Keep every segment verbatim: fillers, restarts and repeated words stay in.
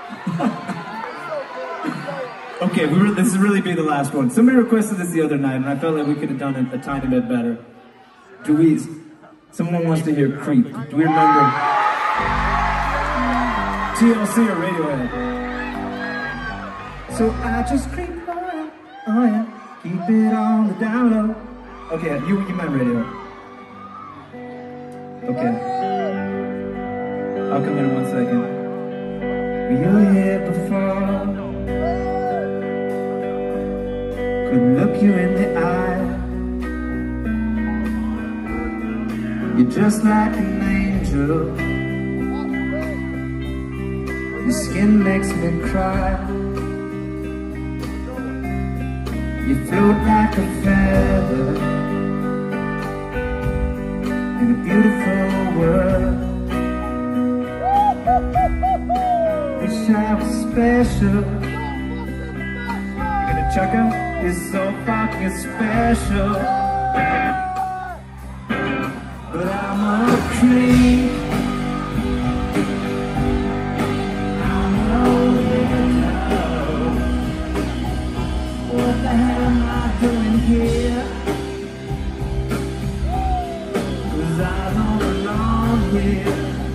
Okay, we were, this is really be the last one. Somebody requested this the other night, and I felt like we could have done it a tiny bit better. Do we? Someone wants to hear Creep. Do we remember T L C or Radiohead? So I just creep on, oh yeah, keep it on the down low. Okay, you you meant Radiohead. Okay, I'll come in one second. You were here before. Could look you in the eye. You're just like an angel. Your skin makes me cry. You float like a feather in a beautiful world. Wish I was special. You gonna chuck out? You're so fucking special. But I'm a creep. I'm a weirdo. What the hell am I doing here? 'Cause I don't belong here.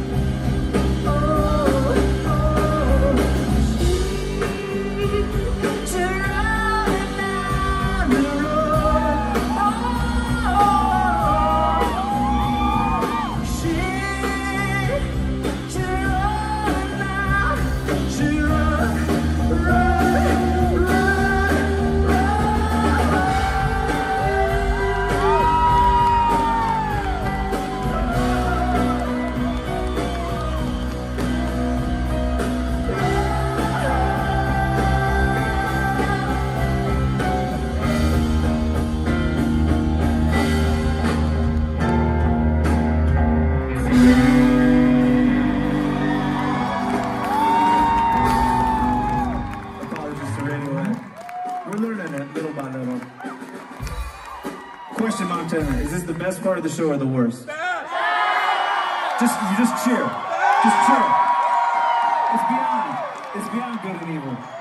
We're learning it little by little. Question, Montana, is this the best part of the show or the worst? Just, you just cheer. Just cheer. It's beyond, it's beyond good and evil.